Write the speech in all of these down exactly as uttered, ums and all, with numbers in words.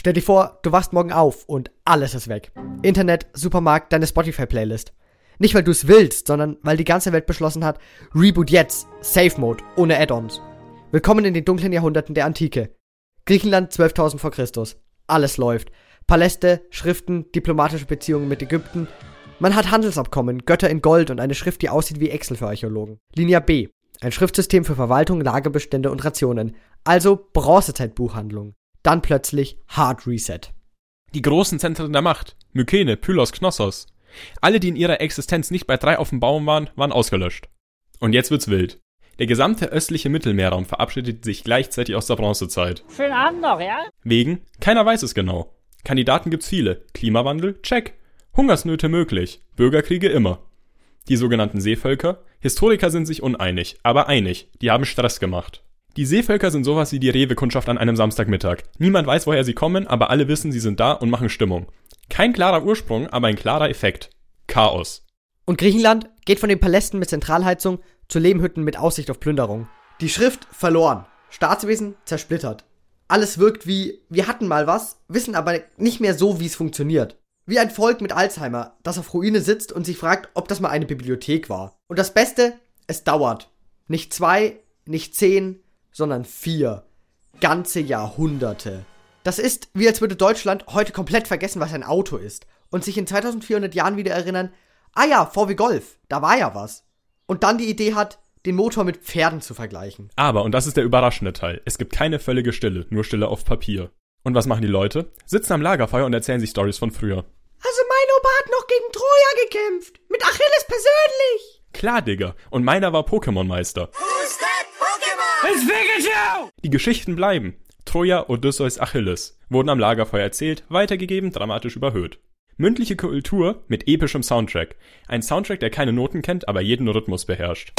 Stell dir vor, du wachst morgen auf und alles ist weg. Internet, Supermarkt, deine Spotify-Playlist. Nicht, weil du es willst, sondern weil die ganze Welt beschlossen hat, Reboot jetzt, Safe Mode, ohne Add-ons. Willkommen in den dunklen Jahrhunderten der Antike. Griechenland zwölftausend vor Christus. Alles läuft. Paläste, Schriften, diplomatische Beziehungen mit Ägypten. Man hat Handelsabkommen, Götter in Gold und eine Schrift, die aussieht wie Excel für Archäologen. Linie B. Ein Schriftsystem für Verwaltung, Lagerbestände und Rationen. Also Bronzezeit-Buchhandlung. Dann plötzlich Hard Reset. Die großen Zentren der Macht, Mykene, Pylos, Knossos. Alle, die in ihrer Existenz nicht bei drei auf dem Baum waren, waren ausgelöscht. Und jetzt wird's wild. Der gesamte östliche Mittelmeerraum verabschiedet sich gleichzeitig aus der Bronzezeit. Schönen Abend noch, ja? Wegen? Keiner weiß es genau. Kandidaten gibt's viele. Klimawandel? Check. Hungersnöte möglich. Bürgerkriege immer. Die sogenannten Seevölker? Historiker sind sich uneinig, aber einig. Die haben Stress gemacht. Die Seevölker sind sowas wie die Rewe-Kundschaft an einem Samstagmittag. Niemand weiß, woher sie kommen, aber alle wissen, sie sind da und machen Stimmung. Kein klarer Ursprung, aber ein klarer Effekt. Chaos. Und Griechenland geht von den Palästen mit Zentralheizung zu Lehmhütten mit Aussicht auf Plünderung. Die Schrift verloren. Staatswesen zersplittert. Alles wirkt wie, wir hatten mal was, wissen aber nicht mehr so, wie es funktioniert. Wie ein Volk mit Alzheimer, das auf Ruine sitzt und sich fragt, ob das mal eine Bibliothek war. Und das Beste, es dauert. Nicht zwei, nicht zehn, sondern vier. Ganze Jahrhunderte. Das ist, wie als würde Deutschland heute komplett vergessen, was ein Auto ist. Und sich in zweitausendvierhundert Jahren wieder erinnern, ah ja, V W Golf, da war ja was. Und dann die Idee hat, den Motor mit Pferden zu vergleichen. Aber, und das ist der überraschende Teil, es gibt keine völlige Stille, nur Stille auf Papier. Und was machen die Leute? Sitzen am Lagerfeuer und erzählen sich Storys von früher. Also mein Opa hat noch gegen Troja gekämpft. Mit Achilles persönlich. Klar, Digga. Und meiner war Pokémon-Meister. Who's that Pokémon? It's Pikachu! Die Geschichten bleiben. Troja, Odysseus, Achilles wurden am Lagerfeuer erzählt, weitergegeben, dramatisch überhöht. Mündliche Kultur mit epischem Soundtrack. Ein Soundtrack, der keine Noten kennt, aber jeden Rhythmus beherrscht.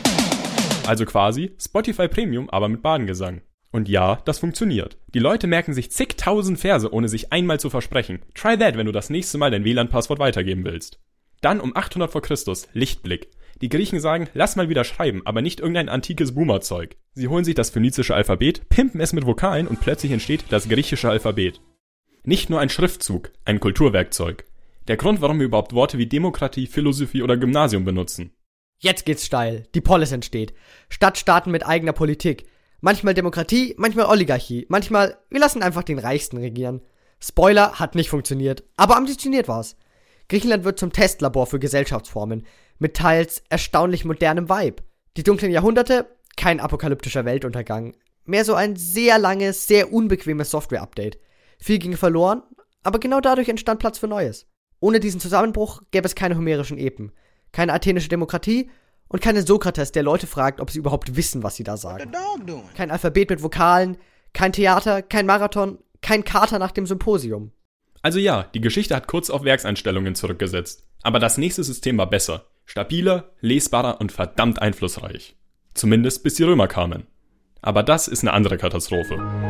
Also quasi Spotify Premium, aber mit Badengesang. Und ja, das funktioniert. Die Leute merken sich zigtausend Verse, ohne sich einmal zu versprechen. Try that, wenn du das nächste Mal dein W L A N-Passwort weitergeben willst. Dann um achthundert vor Christus, Lichtblick. Die Griechen sagen, lass mal wieder schreiben, aber nicht irgendein antikes Boomer-Zeug. Sie holen sich das phönizische Alphabet, pimpen es mit Vokalen und plötzlich entsteht das griechische Alphabet. Nicht nur ein Schriftzug, ein Kulturwerkzeug. Der Grund, warum wir überhaupt Worte wie Demokratie, Philosophie oder Gymnasium benutzen. Jetzt geht's steil. Die Polis entsteht. Stadtstaaten mit eigener Politik. Manchmal Demokratie, manchmal Oligarchie. Manchmal, wir lassen einfach den Reichsten regieren. Spoiler, hat nicht funktioniert. Aber ambitioniert war's. Griechenland wird zum Testlabor für Gesellschaftsformen. Mit teils erstaunlich modernem Vibe. Die dunklen Jahrhunderte, kein apokalyptischer Weltuntergang. Mehr so ein sehr langes, sehr unbequemes Software-Update. Viel ging verloren, aber genau dadurch entstand Platz für Neues. Ohne diesen Zusammenbruch gäbe es keine homerischen Epen, keine athenische Demokratie und keine Sokrates, der Leute fragt, ob sie überhaupt wissen, was sie da sagen. Kein Alphabet mit Vokalen, kein Theater, kein Marathon, kein Kater nach dem Symposium. Also ja, die Geschichte hat kurz auf Werkseinstellungen zurückgesetzt. Aber das nächste System war besser, stabiler, lesbarer und verdammt einflussreich. Zumindest bis die Römer kamen. Aber das ist eine andere Katastrophe.